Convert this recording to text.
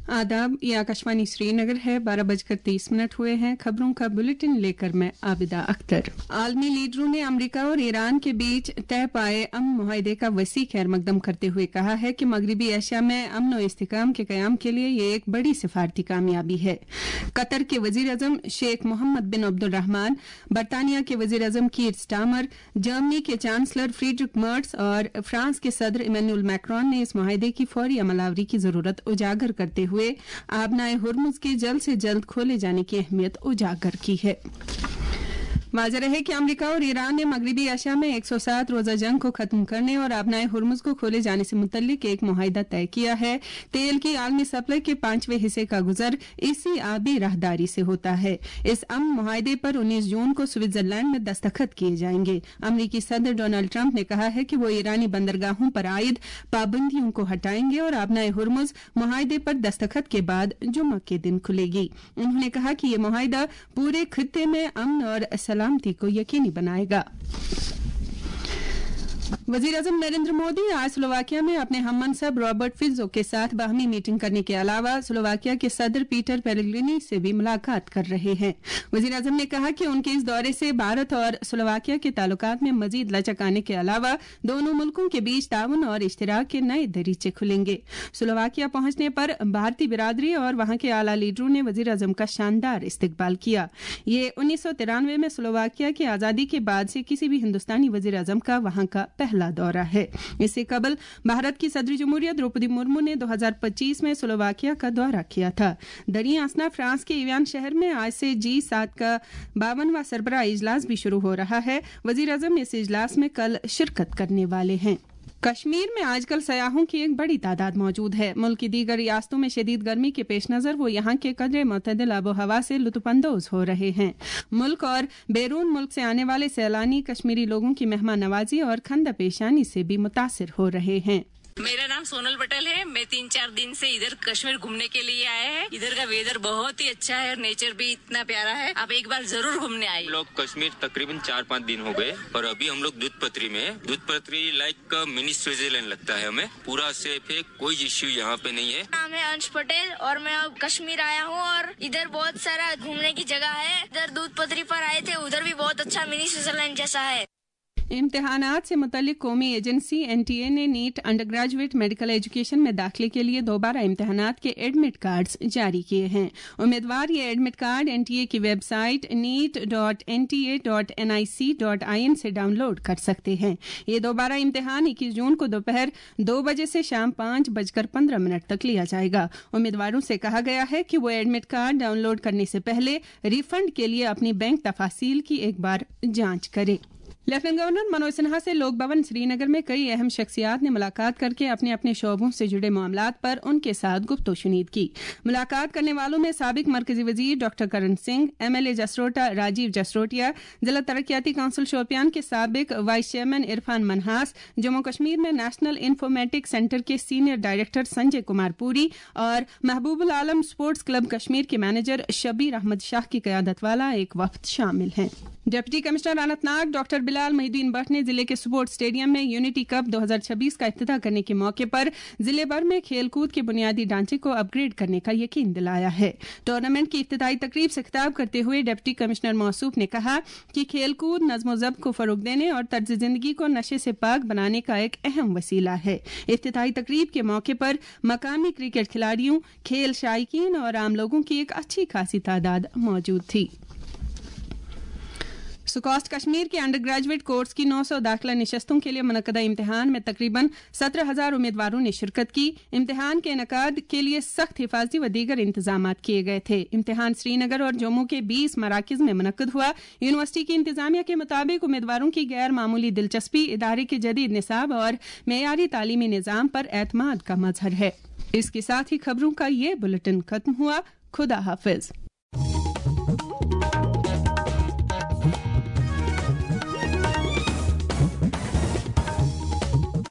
आदाब, ये आकाशवाणी श्रीनगर है। 12:30 हुए हैं। खबरों का बुलेटिन लेकर मैं आबिदा अख्तर। आलमी लीडरों ने अमेरिका और ईरान के बीच तय पाए अमन मुआहदे का वसी खैर मकदम करते हुए कहा है कि मगरबी एशिया में अमन और इस्तिकाम के कयाम के लिए ये एक बड़ी सिफारती कामयाबी है। कतर के वजीर अजम शेख मोहम्मद बिन अब्दुर्रहमान, बरतानिया के वजीर अजम कीर स्टामर, जर्मनी के चांसलर फ्रीडरिक मर्ट्स और फ्रांस के सदर इमैनुअल मैक्रोन ने इस मुआहदे की फौरी अमलावरी की जरूरत उजागर करते हुए आबनाए हुर्मुज के जल्द से जल्द खोले जाने की अहमियत उजागर की है। वाज़ेह है कि अमेरिका और ईरान ने मगरबी एशिया में 107 रोजा जंग को खत्म करने और आबनाए हुर्मुज को खोले जाने से मुतल्लिक एक मुआहिदा तय किया है। तेल की आलमी सप्लाई के 5वें हिस्से का गुजर इसी आबी राहदारी से होता है। इस अमन मुआहिदे पर 19 जून को स्विट्जरलैंड में दस्तखत किए जाएंगे। अमरीकी सदर डोनाल्ड ट्रंप ने कहा है कि वो ईरानी बंदरगाहों पर आयद पाबंदियों को हटाएंगे और आबनाए हुर्मुज मुआहिदे पर दस्तखत के बाद जुम्मा के दिन खुलेगी। उन्होंने कहा कि ये मुआहिदा पूरे खित्ते में अमन और सलामती को यकीनी बनाएगा। वजीर अजम नरेंद्र मोदी आज स्लोवाकिया में अपने हममनसब रॉबर्ट फिट्जो के साथ बाहमी मीटिंग करने के अलावा स्लोवाकिया के सदर पीटर पेलेग्रिनी से भी मुलाकात कर रहे हैं। वजीर अजम ने कहा कि उनके इस दौरे से भारत और स्लोवाकिया के ताल्लुकात में मजीद लचक आने के अलावा दोनों मुल्कों के बीच ताउन और इश्तिराक के नए दरीचे खुलेंगे। स्लोवाकिया पहुंचने पर भारतीय बिरादरी और वहां के आला लीडरों ने वजीर अजम का शानदार इस्तकबाल किया। ये 1993 में स्लोवाकिया की आजादी के बाद से किसी भी हिंदुस्तानी वजीर अजम का वहां का पहला दौरा है। इससे कबल भारत की सदर जमहूरिया द्रौपदी मुर्मू ने 2025 में स्लोवाकिया का दौरा किया था। दरिया आसना फ्रांस के इवियान शहर में आज से G7 का 52वां सरबराह इजलास भी शुरू हो रहा है। वजीर अजम इस इजलास में कल शिरकत करने वाले हैं। कश्मीर में आजकल सयाहों की एक बड़ी तादाद मौजूद है। मुल्क की दीगर रियासतों में शदीद गर्मी के पेश नजर वो यहाँ के कदरे मुतदिल आबो हवा से लुत्फानंदोज हो रहे हैं। मुल्क और बैरून मुल्क से आने वाले सैलानी कश्मीरी लोगों की मेहमान नवाजी और खंदा पेशानी से भी मुतासिर हो रहे हैं। मेरा नाम सोनल पटेल है। मैं 3-4 दिन से इधर कश्मीर घूमने के लिए आए हैं। इधर का वेदर बहुत ही अच्छा है और नेचर भी इतना प्यारा है। आप एक बार जरूर घूमने आए। हम लोग कश्मीर तकरीबन 4-5 दिन हो गए और अभी हम लोग दूध पत्री में। दूध पत्री लाइक मिनी स्विट्जरलैंड लगता है हमें। पूरा सेफ है, कोई इश्यू यहाँ पे नहीं है। नाम है अंश पटेल और मैं अब कश्मीर आया हूँ और इधर बहुत सारा घूमने की जगह है। इधर दूध पत्री पर आए थे, उधर भी बहुत अच्छा मिनी स्विट्जरलैंड जैसा है। इम्तिहानात से मुतल्लिक कौमी एजेंसी NTA ने NEET undergraduate medical education में दाखिले के लिए दोबारा इम्तिहानात के एडमिट कार्ड्स जारी किए हैं। उम्मीदवार ये एडमिट कार्ड NTA की वेबसाइट neet.nta.nic.in से डाउनलोड कर सकते हैं। ये दोबारा इम्तिहान 21 जून को दोपहर 2 बजे से शाम 5:15 तक लिया जाएगा। उम्मीदवारों से कहा गया है कि वो एडमिट कार्ड डाउनलोड करने से पहले रिफंड के लिए अपनी बैंक तफासील की एक बार जांच करें। लेफ्टिनेंट गवर्नर मनोज सिन्हा से लोक भवन श्रीनगर में कई अहम शख्सियात ने मुलाकात करके अपने अपने शोबों से जुड़े मामलात पर उनके साथ गुफ्तगू की। मुलाकात करने वालों में साबिक मरकजी वजीर डॉक्टर करण सिंह, MLA जसरोटा राजीव जसरोटिया, जिला तरक्याती काउंसिल शोपियान के साबिक वाइस चेयरमैन इरफान मनहास, जम्मू कश्मीर में नेशनल इंफॉर्मेटिक सेंटर के सीनियर डायरेक्टर संजय कुमार पुरी और महबूबुल आलम स्पोर्ट्स क्लब कश्मीर के मैनेजर शबीर अहमद शाह की क़यादत वाला एक वफ्द शामिल हैं। Deputy commissioner Anantnag doctor Bilal Mohiuddin Bhat ने जिले के स्पोर्ट्स स्टेडियम में यूनिटी कप 2026 का इफ्तिताह करने के मौके पर जिले भर में खेलकूद के बुनियादी ढांचे को अपग्रेड करने का यकीन दिलाया है। टूर्नामेंट की इफ्तिताही तकरीब से खिताब करते हुए डिप्टी कमिश्नर मौसूफ ने कहा कि खेलकूद नज़्म व ज़ब्त को फरोग देने और तर्ज जिंदगी को नशे से पाक बनाने का एक अहम वसीला है। इफ्तिताही तकरीब के मौके पर मकामी क्रिकेट खिलाड़ियों, खेल शायकीन और आम लोगों की एक अच्छी खासी तादाद मौजूद थी। सुकॉस्ट कश्मीर के अंडर ग्रेजुएट कोर्स की 900 दाखिला निशस्तों के लिए मुनक्कदा इम्तिहान में तकरीबन 17,000 उम्मीदवारों ने शिरकत की। इम्तिहान के इनेकाद के लिए सख्त हिफाजती व दीगर इंतजामात किए गए थे। इम्तिहान श्रीनगर और जम्मू के 20 मराकिज में मुनक्कद हुआ। यूनिवर्सिटी की इंतजामिया के मुताबिक उम्मीदवारों की गैर मामूली दिलचस्पी इदारे के जदीद निसाब और मेयारी तालीमी निज़ाम पर एतमाद का मजहर है। इसके साथ ही खबरों का ये बुलेटिन खत्म हुआ। खुदा हाफिज।